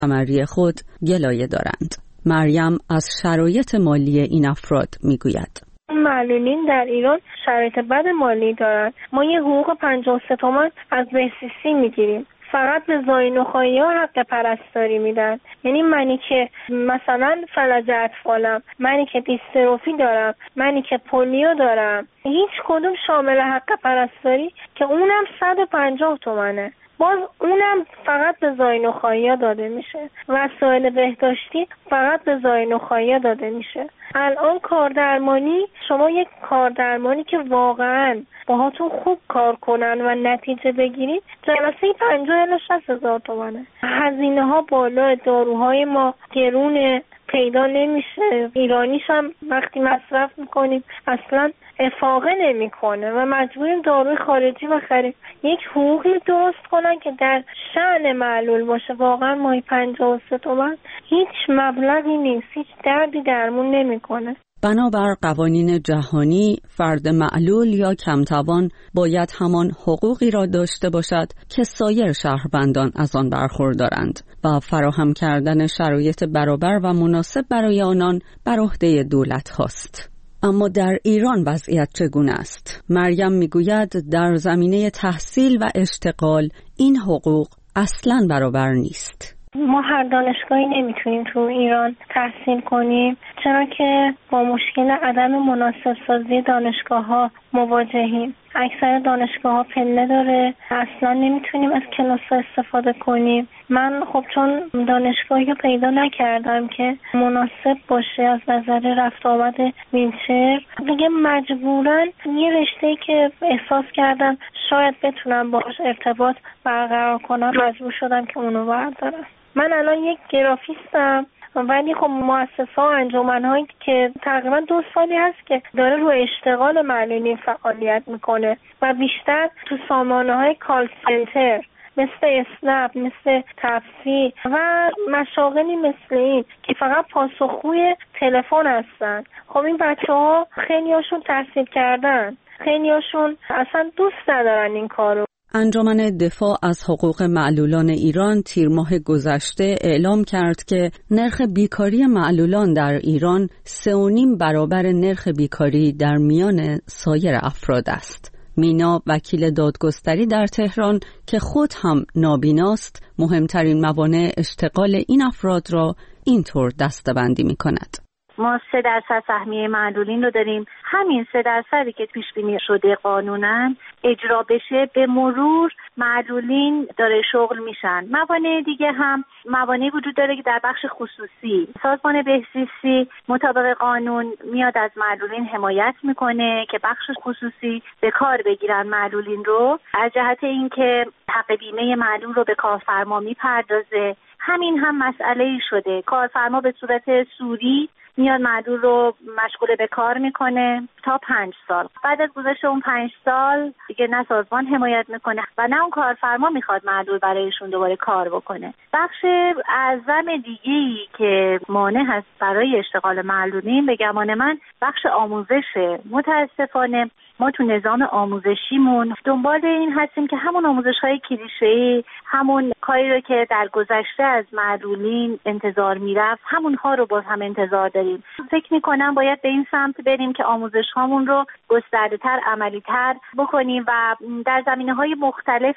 قمری خود گلایه دارند. مریم از شرایط مالی این افراد میگوید. معلولین در ایران شرایط بد مالی دارند. ما یه حقوق 53 تومان از بهسیسی میگیریم. فقط به زاینوخایی‌ها حق پرستاری میدن. یعنی منی که مثلا فلج اطفالم، منی که دیستروفی دارم، منی که پولیو دارم، هیچ کدوم شامل حق پرستاری که اونم 150 تومنه. باز اونم فقط به زاینوخایی‌ها داده میشه. وسایل بهداشتی فقط به زاینوخایی‌ها داده میشه. الان کاردرمانی، شما یک کاردرمانی که واقعا باهاتون خوب کار کنن و نتیجه بگیرید، جلسه 50 الی 60,000 تومنه. هزینه ها بالا، داروهای ما گرونه، پیدا نمیشه. ایرانیش هم وقتی مصرف میکنیم اصلا افاقه نمیکنه و مجبوریم داروی خارجی بخریم. یک حقوقی درست کنن که در شأن معلول باشه. واقعا ماهی 53 تومن هیچ مبلغی نیست، هیچ دردی درمون نمیکنه. بنابر قوانین جهانی، فرد معلول یا کمتوان باید همان حقوقی را داشته باشد که سایر شهروندان از آن برخوردارند و فراهم کردن شرایط برابر و مناسب برای آنان بر عهده دولت هاست. اما در ایران وضعیت چگونه است؟ مریم میگوید در زمینه تحصیل و اشتغال این حقوق اصلاً برابر نیست. ما هر دانشگاهی نمیتونیم تو ایران تحصیل کنیم، چرا که با مشکل عدم مناسب سازی دانشگاه ها مواجهیم. اکثر دانشگاه ها پله داره، اصلا نمیتونیم از کلاس ها استفاده کنیم. من خب چون دانشگاهی رو پیدا نکردم که مناسب باشه از نظر رفت آمد ویلچر، دیگه مجبورن یه رشته‌ای که احساس کردم شاید بتونم باهاش ارتباط برقرار کنم مجبور شدم که اونو بردارم. من الان یک گرافیستم، ولی خب مؤسسه‌ها و انجمن‌هایی که تقریبا 2 سالی هست که داره روی اشتغال معلولین فعالیت میکنه و بیشتر تو سامانه‌های کال سنتر مثل اسنپ، مثل تپسی و مشاغلی مثل این که فقط پاسخگوی تلفن هستن. خب این بچه‌ها خیلیاشون تحصیل کردن، خیلیاشون اصلا دوست ندارن این کارو. انجمن دفاع از حقوق معلولان ایران تیر ماه گذشته اعلام کرد که نرخ بیکاری معلولان در ایران 3.5 برابر نرخ بیکاری در میان سایر افراد است. مینا وکیل دادگستری در تهران که خود هم نابیناست، مهمترین موانع اشتغال این افراد را اینطور دسته‌بندی می‌کند. ما 3% سهمیه معلولین رو داریم. همین 3% که پیش بینی شده قانوناً اجرا بشه، به مرور معلولین داره شغل میشن. موانع دیگه هم موانعی وجود داره که در بخش خصوصی سازمان بهزیستی مطابق قانون میاد از معلولین حمایت میکنه که بخش خصوصی به کار بگیرن معلولین رو، از جهت اینکه حق بیمه معلول رو به کارفرما میپردازه. همین هم مسئله‌ای شده، کارفرما به صورت سوری میاد معلول رو مشغول به کار میکنه تا 5 سال. بعد از گذشت اون 5 سال دیگه نه سازمان حمایت میکنه و نه اون کارفرما میخواد معلول برایشون دوباره کار بکنه. بخش اعظم دیگه‌ای که مانع هست برای اشتغال معلولین به گمان من بخش آموزشه. متاسفانه ما تو نظام آموزشیمون دنبال این هستیم که همون آموزش‌های کلیشه‌ای، همون کاری رو که در گذشته از معلولین انتظار میرفت، همونها رو باز هم انتظار داریم. فکر می‌کنم باید به این سمت بریم که آموزش‌هامون رو گسترده‌تر، عملی‌تر بکنیم و در زمینه‌های مختلف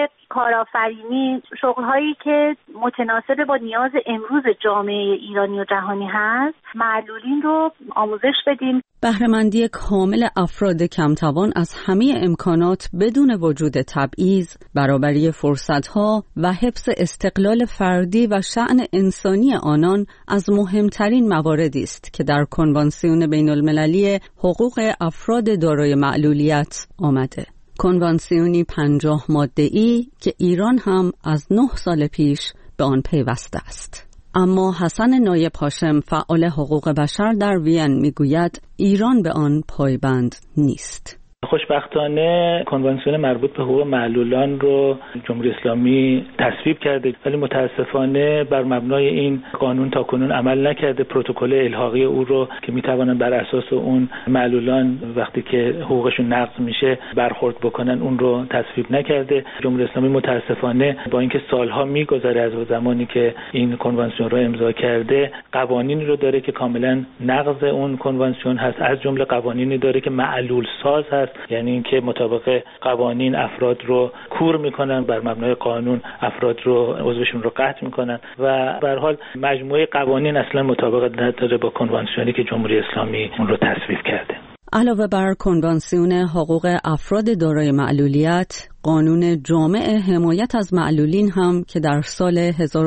کارآفرینی، شغل‌هایی که متناسب با نیاز امروز جامعه ایرانی و جهانی هست، معلولین رو آموزش بدیم. بهره‌مندی کامل افراد کمتوان از همه امکانات بدون وجود تبعیض، برابری فرصت‌ها و حفظ استقلال فردی و شأن انسانی آنان از مهمترین مواردی است که در کنوانسیون بین‌المللی حقوق افراد دارای معلولیت آمده. کنوانسیونی 50 ماده‌ای که ایران هم از 9 سال پیش به آن پیوسته است. اما حسن نایب هاشم، فعال حقوق بشر در وین، میگوید ایران به آن پایبند نیست. خوشبختانه کنوانسیون مربوط به حقوق معلولان رو جمهوری اسلامی تصویب کرده، ولی متاسفانه بر مبنای این قانون تاکنون عمل نکرده. پروتکل الحاقی او رو که میتوانن بر اساس اون معلولان وقتی که حقوقشون نقض میشه برخورد بکنن اون رو تصویب نکرده. جمهوری اسلامی متاسفانه با اینکه سالها میگذره از زمانی که این کنوانسیون رو امضا کرده، قوانینی رو داره که کاملا نقض اون کنوانسیون هست. از جمله قوانینی داره که معلول ساز هست، یعنی اینکه مطابق قوانین افراد رو کور میکنن، بر مبنای قانون افراد رو عضوشون رو قطع میکنن و به هر حال مجموعه قوانین اصلا مطابقت نداره با کنوانسیونی که جمهوری اسلامی اون رو تصویب کرده. علاوه بر کنوانسیون حقوق افراد دارای معلولیت، قانون جامع حمایت از معلولین هم که در سال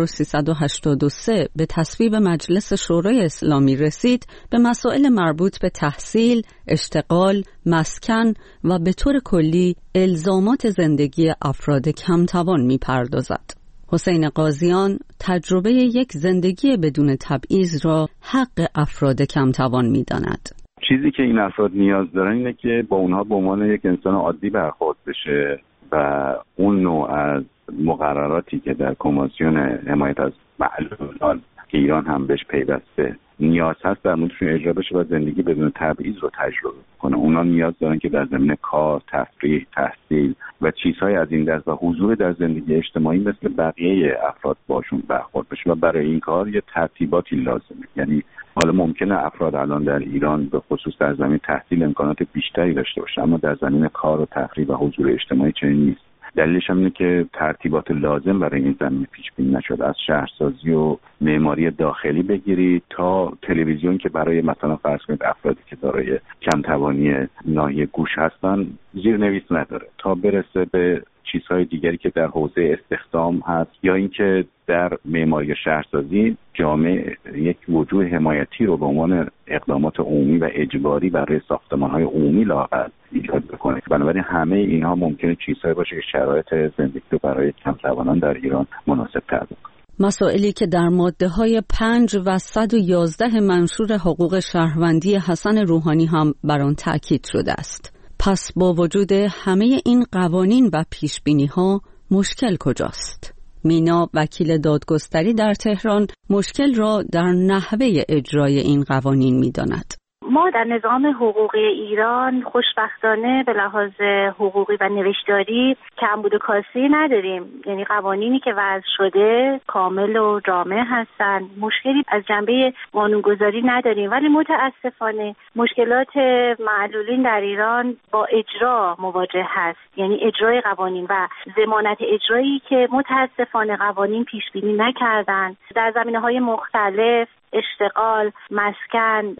1383 به تصویب مجلس شورای اسلامی رسید، به مسائل مربوط به تحصیل، اشتغال، مسکن و به طور کلی الزامات زندگی افراد کمتوان می‌پردازد. حسین قاضیان تجربه یک زندگی بدون تبعیض را حق افراد کمتوان می‌داند. چیزی که این افراد نیاز دارن اینه که با اونها به عنوان یک انسان عادی برخورد بشه و اون نوع از مقرراتی که در کنوانسیون حمایت از معلولان که ایران هم بهش پیوسته نیاز هست در موردشون اجرا بشه و زندگی بدون تبعیض رو تجربه کنه. اونا نیاز دارن که در زمینه کار، تفریح، تحصیل و چیزهای از این دست و حضور در زندگی اجتماعی مثل بقیه افراد باشون برخورد بشه و برای این کار یه ترتیباتی لازمه. یعنی حالا ممکنه افراد الان در ایران به خصوص در زمین تحصیل امکانات بیشتری داشته باشه، اما در زمین کار و تفریح و حضور اجتماعی چنین نیست. دلیلش هم اینه که ترتیبات لازم برای این زمینه پیش بینی نشده. از شهرسازی و معماری داخلی بگیرید تا تلویزیون که برای مثلا فرض کنید افرادی که دارای کم توانی ناحیه گوش هستن زیرنویس نداره، تا برسه به چیزهای دیگری که در حوزه استخدام هست، یا اینکه در معماری شهرسازی جامعه یک وجوه حمایتی رو به عنوان اقدامات عمومی و اجباری برای ساختمان‌های عمومی لاحقل ایجاد بکنه. بنابراین همه اینها ممکنه چیزهایی باشه که شرایط زندگی رو برای کم‌توانان در ایران مناسب‌تر بکنه. مسائلی که در ماده‌های 5 و 111 منشور حقوق شهروندی حسن روحانی هم بر آن تأکید شده است. پس با وجود همه این قوانین و پیشبینی‌ها مشکل کجاست؟ مینا وکیل دادگستری در تهران مشکل را در نحوه اجرای این قوانین می‌داند. ما در نظام حقوقی ایران خوشبختانه به لحاظ حقوقی و نوشتاری کمبود و کاسری نداریم. یعنی قوانینی که وضع شده کامل و جامع هستند. مشکلی از جنبه قانونگذاری نداریم، ولی متاسفانه مشکلات معلولین در ایران با اجرا مواجه هست. یعنی اجرای قوانین و ضمانت اجرایی که متاسفانه قوانین پیش بینی نکردند در زمینه‌های مختلف، اشتغال، مسکن،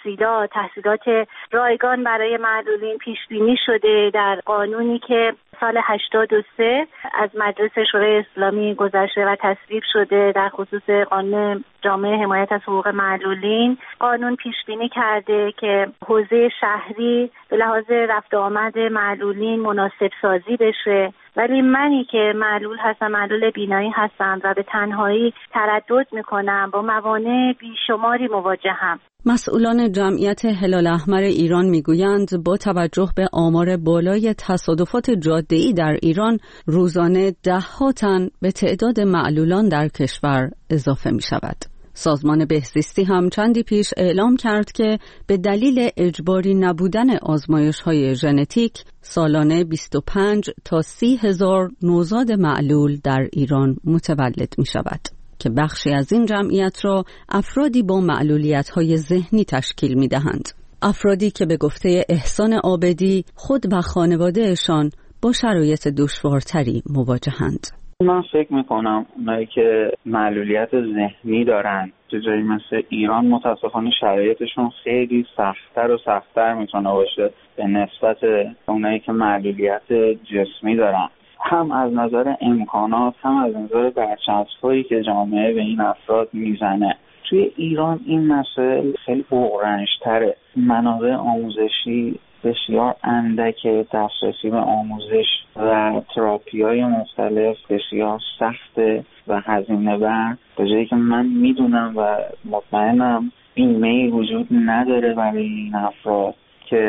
تحصیلات رایگان برای معلولین پیش بینی شده در قانونی که سال 83 از مجلس شورای اسلامی گذشته و تصویب شده در خصوص قانون جامع حمایت از حقوق معلولین. قانون پیش بینی کرده که حوزه شهری به لحاظ رفت و آمد معلولین مناسب سازی بشه، ولی منی که معلول هستم، معلول بینایی هستم و به تنهایی تردد میکنم، با موانع بیشماری مواجهم. مسئولان جمعیت هلال احمر ایران میگویند با توجه به آمار بالای تصادفات جاده‌ای در ایران روزانه 10 تن به تعداد معلولان در کشور اضافه می شود. سازمان بهزیستی هم چندی پیش اعلام کرد که به دلیل اجباری نبودن آزمایش‌های ژنتیک سالانه 25 تا 30 هزار نوزاد معلول در ایران متولد می شود که بخشی از این جمعیت را افرادی با معلولیت‌های ذهنی تشکیل می‌دهند. افرادی که به گفته احسان عابدی خود و خانواده‌شان با شرایط دشوارتری مواجهند. من فکر میکنم اونایی که معلولیت ذهنی دارن تو جایی مثل ایران متاسفانه شرایطشون خیلی سخت‌تر میتونه باشه به نسبت اونایی که معلولیت جسمی دارن، هم از نظر امکانات هم از نظر برچسب‌هایی که جامعه به این افراد میزنه. توی ایران این مسائل خیلی بغرنج‌تره. منابع آموزشی بسیار اندکه، دسترسی به آموزش و تراپی‌های مختلف بسیار سخته و هزینه بر. به جایی که من میدونم و مطمئنم بیمه‌ای وجود نداره برای این افراد که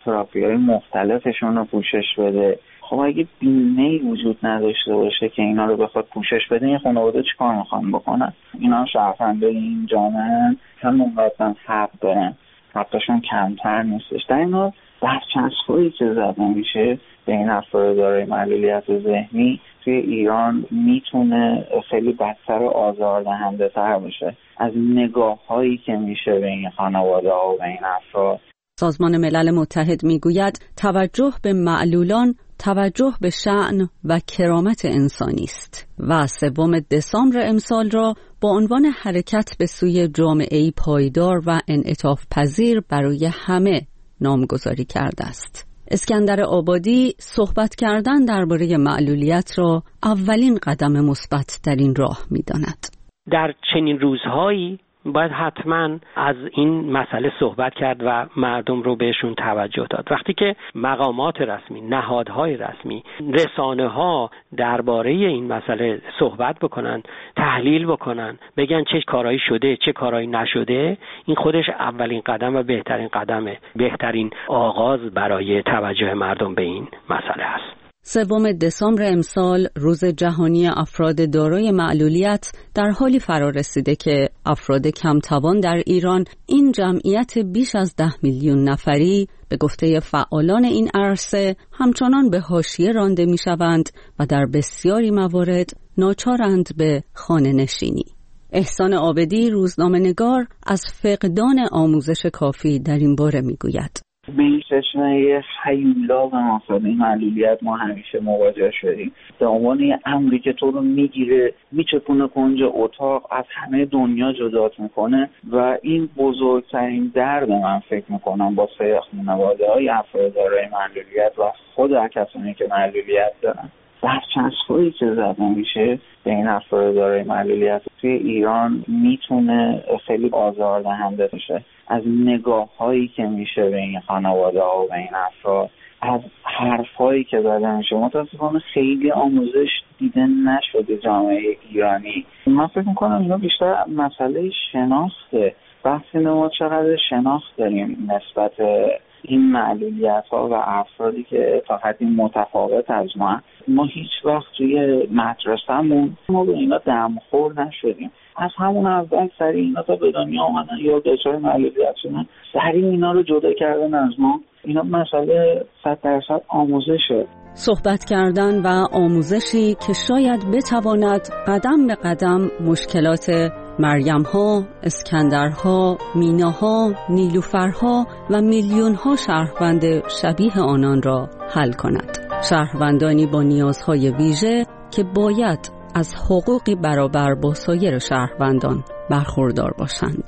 تراپی‌های مختلفشون رو پوشش بده. خب اگه بیمه‌ای وجود نداشته باشه که اینا رو بخواد پوشش بده، این خانواده چیکار میخوان بکنن؟ اینا شهرونده این جامعه، هم اونقدر حق دارن، حقشون کمتر نیستش. در این حال برچسب‌هایی که زده میشه به این افراد دارای معلولیت ذهنی توی ایران میتونه خیلی بدتر و آزاردهنده تر باشه از نگاه‌هایی که میشه به این خانواده‌ها و به این افراد. سازمان ملل متحد میگوید توجه به معلولان توجه به شأن و کرامت انسانی است و 3 دسامبر امسال را با عنوان حرکت به سوی جامعه‌ای پایدار و انعطاف پذیر برای همه نامگذاری کرده است. اسکندر آبادی صحبت کردن درباره معلولیت را اولین قدم مثبت در این راه می‌داند. در چنین روزهایی باید حتما از این مسئله صحبت کرد و مردم رو بهشون توجه داد. وقتی که مقامات رسمی، نهادهای رسمی، رسانه‌ها درباره این مسئله صحبت بکنن، تحلیل بکنن، بگن چه کارایی شده، چه کارایی نشده، این خودش اولین قدم و بهترین قدمه، بهترین آغاز برای توجه مردم به این مسئله است. 3 دسامبر امسال روز جهانی افراد دارای معلولیت در حالی فرا رسیده که افراد کمتوان در ایران، این جمعیت بیش از 10 میلیون نفری، به گفته فعالان این عرصه همچنان به حاشیه رانده می‌شوند و در بسیاری موارد ناچارند به خانه نشینی. احسان عابدی روزنامه‌نگار از فقدان آموزش کافی در این باره می‌گوید. به این چشمه هیولا و مسائل معلولیت ما همیشه مواجه شدیم. به عنوان یه امری که تو رو میگیره، میچپونه کنج اتاق، از همه دنیا جدات میکنه و این بزرگترین درد من فکر میکنم با خانواده‌های افراد دارای معلولیت و خود کسانی که معلولیت دارن. برچسب‌هایی که زده میشه به این افراد دارای معلولیت توی ایران میتونه خیلی آزاردهنده بشه از نگاه‌هایی که میشه به این خانواده‌ها و به این افراد، از حرفایی که زده میشه. متأسفانه خیلی آموزش دیده نشده جامعه ایرانی. من فکر میکنم اینا بیشتر مسئله شناخته. بحث ما چقدر شناخت داریم نسبت این معلولیت ها و افرادی که تا حدی متفاوت از ما هیچ وقت توی مدرسه‌مون ما به اینا دمخور نشدیم. از همون اول سریع اینا تا به دنیا آمدن یا دچار معلولیت شدن، سریع اینا رو جدا کردن از ما. اینا مسئله 100% آموزشه. صحبت کردن و آموزشی که شاید بتواند قدم به قدم مشکلات مریم‌ها، اسکندرها، میناها، نیلوفرها و میلیون‌ها شهروند شبیه آنان را حل کند. شهروندانی با نیازهای ویژه که باید از حقوقی برابر با سایر شهروندان برخوردار باشند.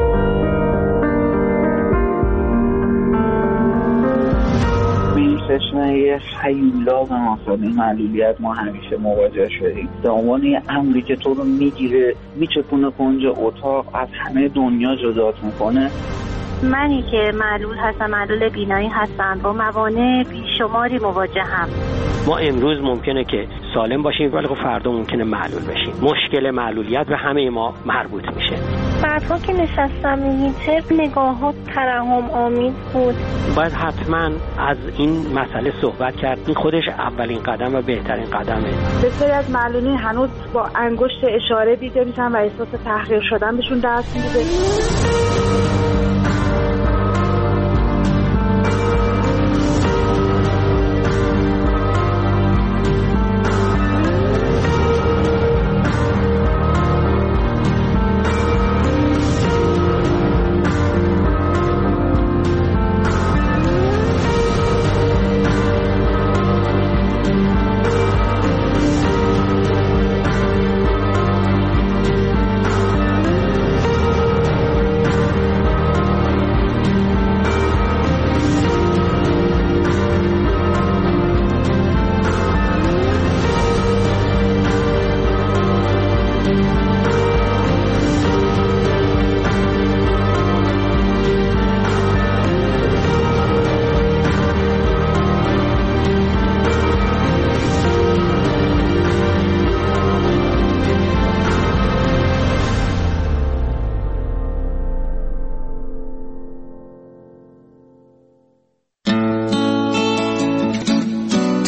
چشمه هیولا و مسائل معلولیت ما همیشه مواجه شدیم. به عنوان یه امری که تو رو میگیره، میچپونه کنج اتاق، از همه دنیا جدات میکنه. منی که معلول هستم، معلول بینایی هستم، با موانع بیشماری مواجهم. ما امروز ممکنه که سالم باشیم ولی خب فردا ممکنه معلول بشیم. مشکل معلولیت به همه ما مربوط میشه. بعدها که نشستم میگیم نگاهات ترحم آمیز بود. باید حتما از این مسئله صحبت کرد. این خودش اولین قدم و بهترین قدمه. بسیاری از معلولین هنوز با انگشت اشاره دیده میشن و احساس تحقیر شدن بهشون دست میده.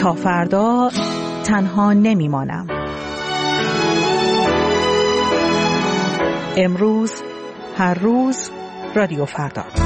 تا فردا تنها نمیمانم. امروز، هر روز، رادیو فردا.